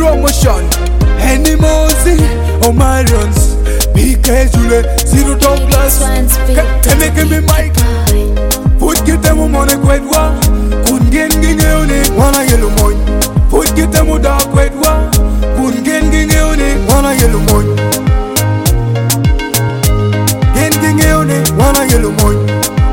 promotion. Any Mosey, Omarions, PK Jule, Zero Douglas, Temeke me Mike. Put get them on a quite one, couldn't get one a yellow moon. Put get them on a quite one, couldn't get one a yellow moon. One a yellow moon.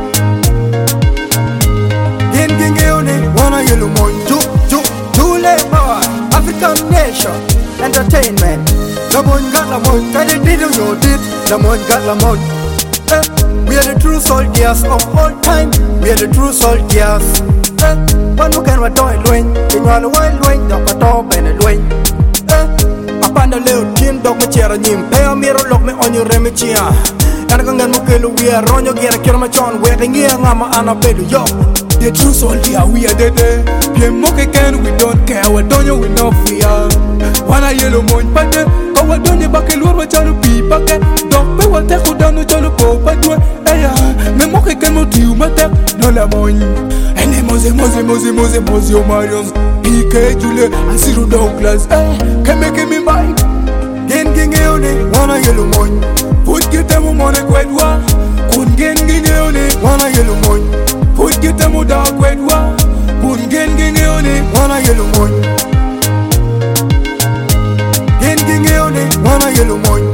One a yellow moon. Jule Power, African Nation, Entertainment. Lamon got Lamon, can it did you did? Lamon got Lamon. We are the true soldiers of all time. We are the true soldiers. One who can do it, Lwin. In one wild wing, dog a top and a Lwin. Upon the little kin, dog my chair and him. Pay a mirror, lock me on your remechia. Kanakangan mo kilo we are ronyo gira kirmachon waiting here ngama anabedu yo. The true soldier we are dead. Piem moke can we don't care what don't you we no fear. Wana yellow moon pate kawa don't you back lور wachanu pi pake dog pe wate kudanu chanu po patwe eya me moke can mo tiu mate no la moon. Ene Mose Omarions PK Jule and Zero Douglas can make me mind. Gen wana yellow moon. Put get them on a quite one, couldn't get one a yellow moon. Put get them on a quite one, couldn't get one a yellow moon. One a yellow moon.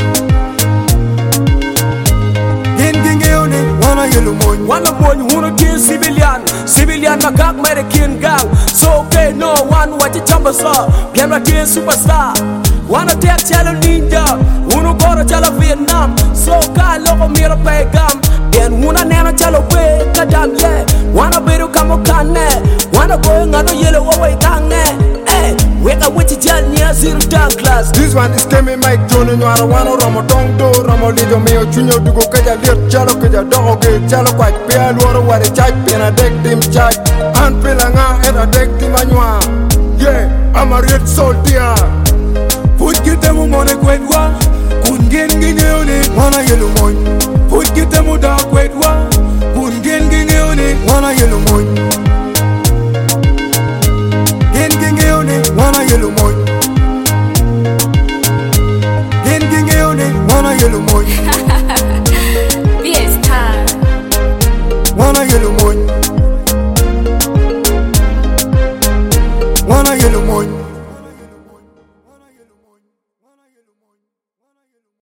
One a yellow moon. One of one who kill civilian magak American gang. So okay, no one what you jump us up. Piano kill superstar. Wanna take chala ninja, uno gora chala Vietnam. So ka loko mira pegam, then una nena chala we kadam yeah. Wanna beru kamo kane, wanna go ngano yellow away kane. Eh, wake up with the near Zero Douglas. This one is Kemi Mike Johnny Nwara Wano Ramo Dongdo Ramo Lido Meo Junior Dugo Kaja Lir Chalo Kaja Dogo Chalo Kwak Pia Luoro Wari Chak Pina Dek Dim Chak.